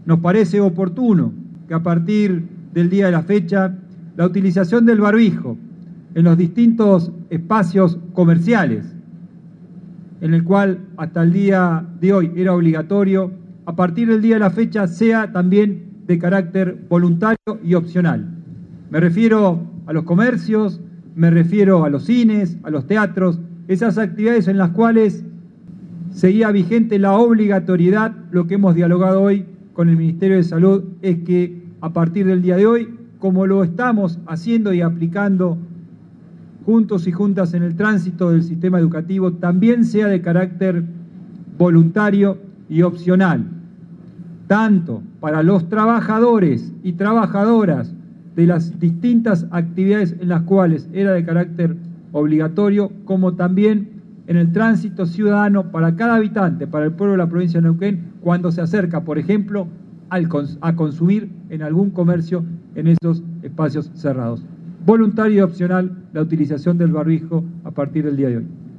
Nos parece oportuno que a partir del día de la fecha, la utilización del barbijo en los distintos espacios comerciales, en el cual hasta el día de hoy era obligatorio, a partir del día de la fecha sea también de carácter voluntario y opcional. Me refiero a los comercios, me refiero a los cines, a los teatros, esas actividades en las cuales seguía vigente la obligatoriedad. Lo que hemos dialogado hoy con el Ministerio de Salud es que a partir del día de hoy, como lo estamos haciendo y aplicando juntos y juntas en el tránsito del sistema educativo, también sea de carácter voluntario y opcional, tanto para los trabajadores y trabajadoras de las distintas actividades en las cuales era de carácter obligatorio, como también en el tránsito ciudadano para cada habitante, para el pueblo de la provincia de Neuquén, cuando se acerca, por ejemplo, a consumir en algún comercio en esos espacios cerrados. Voluntario y opcional la utilización del barbijo a partir del día de hoy.